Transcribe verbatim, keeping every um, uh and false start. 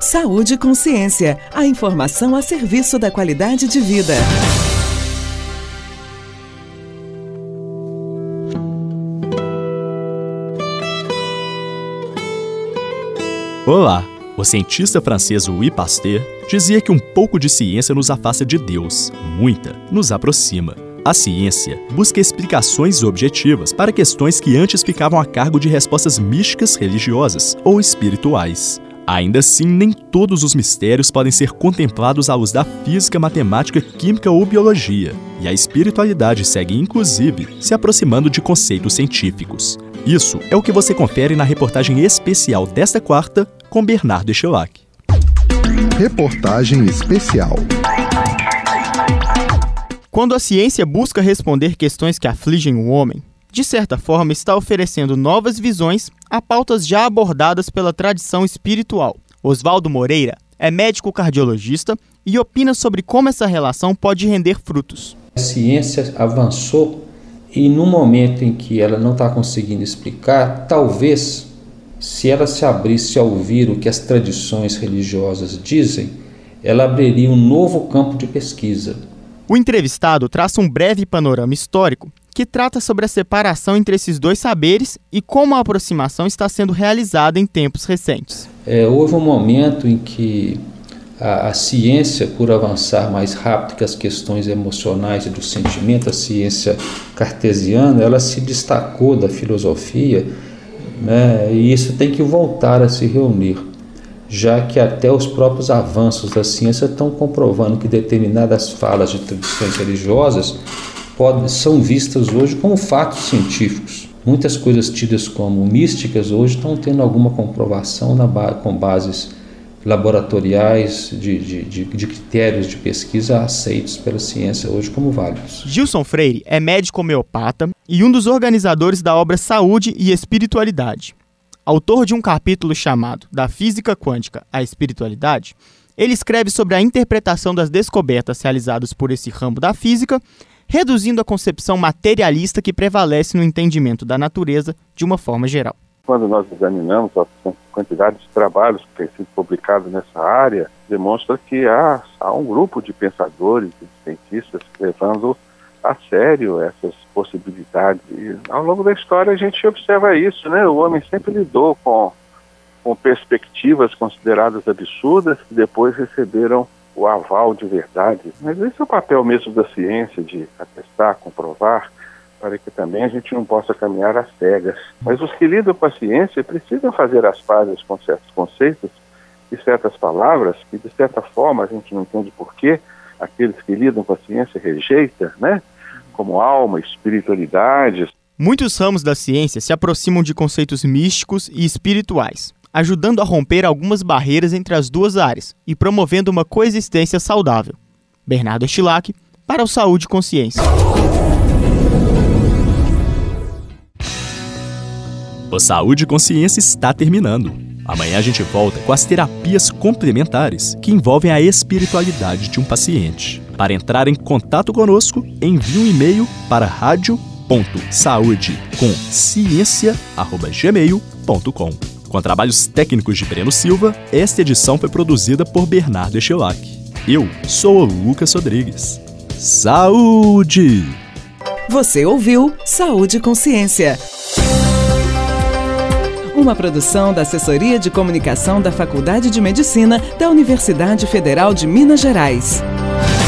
Saúde e Consciência, a informação a serviço da qualidade de vida. Olá! O cientista francês Louis Pasteur dizia que um pouco de ciência nos afasta de Deus, muita nos aproxima. A ciência busca explicações objetivas para questões que antes ficavam a cargo de respostas místicas religiosas ou espirituais. Ainda assim, nem todos os mistérios podem ser contemplados à luz da física, matemática, química ou biologia, e a espiritualidade segue, inclusive, se aproximando de conceitos científicos. Isso é o que você confere na reportagem especial desta quarta com Bernardo Eschelac. Reportagem especial. Quando a ciência busca responder questões que afligem o homem, de certa forma está oferecendo novas visões a pautas já abordadas pela tradição espiritual. Oswaldo Moreira é médico cardiologista e opina sobre como essa relação pode render frutos. A ciência avançou e no momento em que ela não está conseguindo explicar, talvez, se ela se abrisse a ouvir o que as tradições religiosas dizem, ela abriria um novo campo de pesquisa. O entrevistado traça um breve panorama histórico que trata sobre a separação entre esses dois saberes e como a aproximação está sendo realizada em tempos recentes. É, houve um momento em que a, a ciência, por avançar mais rápido que as questões emocionais e do sentimento, a ciência cartesiana, ela se destacou da filosofia, né, e isso tem que voltar a se reunir, já que até os próprios avanços da ciência estão comprovando que determinadas falas de tradições religiosas podem, são vistas hoje como fatos científicos. Muitas coisas tidas como místicas hoje estão tendo alguma comprovação na ba- com bases laboratoriais de, de, de, de critérios de pesquisa aceitos pela ciência hoje como válidos. Gilson Freire é médico homeopata e um dos organizadores da obra Saúde e Espiritualidade. Autor de um capítulo chamado Da Física Quântica à Espiritualidade, ele escreve sobre a interpretação das descobertas realizadas por esse ramo da física, reduzindo a concepção materialista que prevalece no entendimento da natureza de uma forma geral. Quando nós examinamos a quantidade de trabalhos que têm sido publicados nessa área, demonstra que há, há um grupo de pensadores e de cientistas levando a sério essas possibilidades. E ao longo da história a gente observa isso, né? O homem sempre lidou com, com perspectivas consideradas absurdas que depois receberam o aval de verdade. Mas esse é o papel mesmo da ciência, de atestar, comprovar, para que também a gente não possa caminhar às cegas. Mas os que lidam com a ciência precisam fazer as pazes com certos conceitos e certas palavras que, de certa forma, a gente não entende por quê aqueles que lidam com a ciência rejeitam, né? Como alma, espiritualidade. Muitos ramos da ciência se aproximam de conceitos místicos e espirituais, ajudando a romper algumas barreiras entre as duas áreas e promovendo uma coexistência saudável. Bernardo Eschelac, para o Saúde e Consciência. O Saúde e Consciência está terminando. Amanhã a gente volta com as terapias complementares que envolvem a espiritualidade de um paciente. Para entrar em contato conosco, envie um e-mail para rádio ponto saúde com ciência arroba gmail ponto com. Com trabalhos técnicos de Breno Silva, esta edição foi produzida por Bernardo Eschelac. Eu sou o Lucas Rodrigues. Saúde! Você ouviu Saúde e Consciência. Uma produção da Assessoria de Comunicação da Faculdade de Medicina da Universidade Federal de Minas Gerais.